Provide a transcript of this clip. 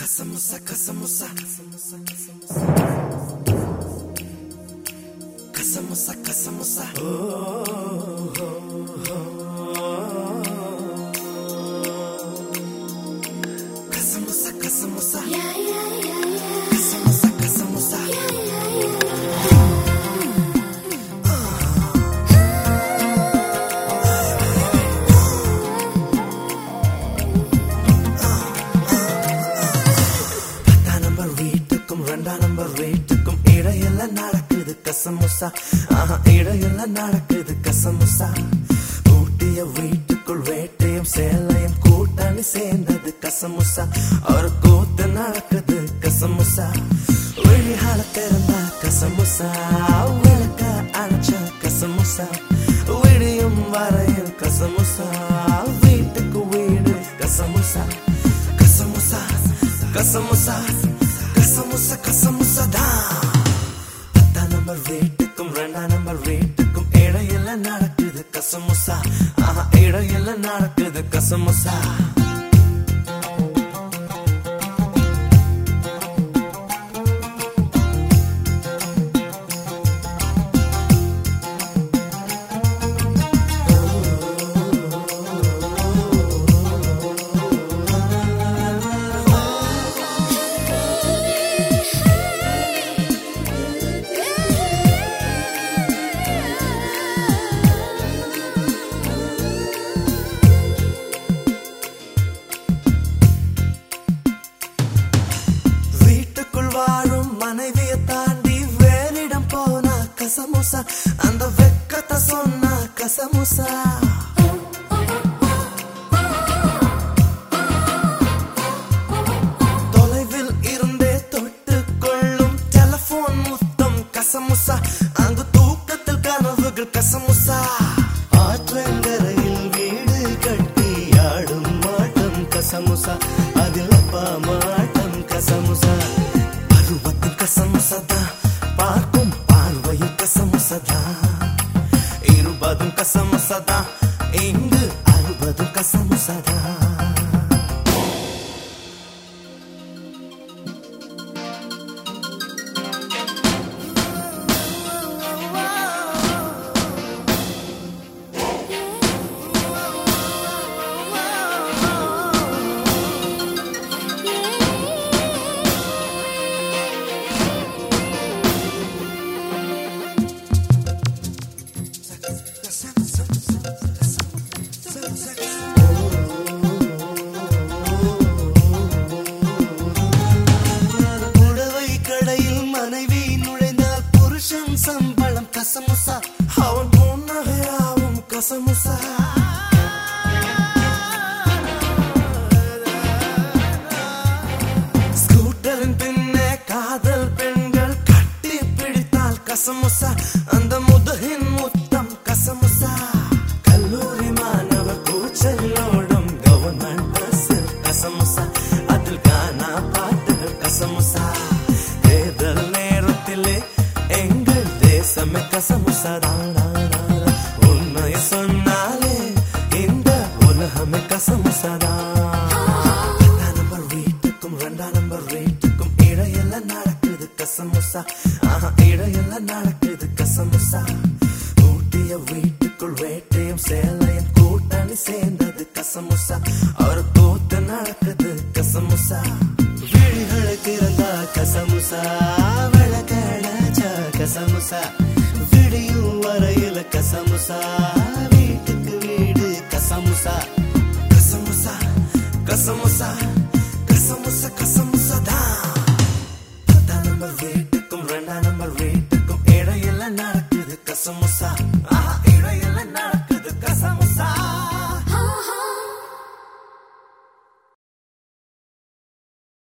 Kasamusa, kasamusa, kasamusa, kasamusa. Kasamusa, kasamusa. Kasamusa, kasamusa. Number ரேட்டுக்கும் இடையெல்லாம் நடக்குது கசமுசா. இடையெல்லாம் நடக்குது கசமுசா. ஊட்டிய வீட்டுக்குள் வேட்டையும் சேலையும் கூட்டணி சேர்ந்தது கசமுசா. ஒரு கூத்து நடக்குது கசமுசா. வெளியால திறந்த கசமுசா. விளக்க அணைச்ச கசமுசா. விடியும் வரையில் கசமுசா. வீட்டுக்கு வீடு கசமுசா. கசமுசா கசமுசா கசமுசா கசமுசா தான். 10 நம்பர் வீட்டுக்கும் 2 நம்பர் வீட்டுக்கும் இடையெல்லாம் நடக்குது கசமுசா. இடையெல்லாம் நடக்குது கசமுசா. மனைவியை தாண்டி வேறிடம் போனா கசமுசா. அந்த வெக்கத்தை சொன்னா கசமுசா. தொலைவில் இருந்தே தொட்டு கொள்ளும் டெலிபோன் முத்தம் கசமுசா. அங்கு தூக்கத்தில் கனவுகள் கசமுசா. ஆற்றங்கரையில் வீடு கட்டி ஆடும் மாட்டம் கசமுசா. அதில் அப்பா மாட்டம் கசமுசா. கசமுசதா பார்க்கும் பார்வையும் கசமுசதா. இருபதும் கசமுசதா. இங்கு 60 கசமுசதா. சம்பளம் கசமுசா. அவன் புன்னகையாவும் கசமுசா. ஸ்கூட்டரின் பின்னே காதல் பெண்கள் கட்டி பிடித்தால் கசமுசா. அந்த முதுகின் முத்தம் கசமுசா. கல்லூரி மாணவர் கூச்சலோடும் கவர்மெண்ட் பஸ்ஸில் கசமுசா. அதில் காணா பாட்டுகள் கசமுசா. தேர்தல் நேரத்திலே எங்கள் தேசமே கசமுசாதான். உண்மையை சொன்னாலே இந்த உலகமே கசமுசாதான். 10 நம்பர் வீட்டுக்கும் 2 நம்பர் வீட்டுக்கும் இடையெல்லாம் நடக்குது கசமுசா. இடையெல்லாம் நடக்குது கசமுசா. ஊட்டிய வீட்டுக்குள் வேட்டையும் சேலையும் கூட்டணி சேர்ந்தது கசமுசா. ஒரு கூத்து நடக்குது கசமுசா. விழிகளை திறந்தா கசமுசா. கசமுசா. விடியும் வரையில கசமுசா. வீட்டுக்கு வீடு கசமுசா. கசமுசா கசமுசா கசமுசா கசமுசா.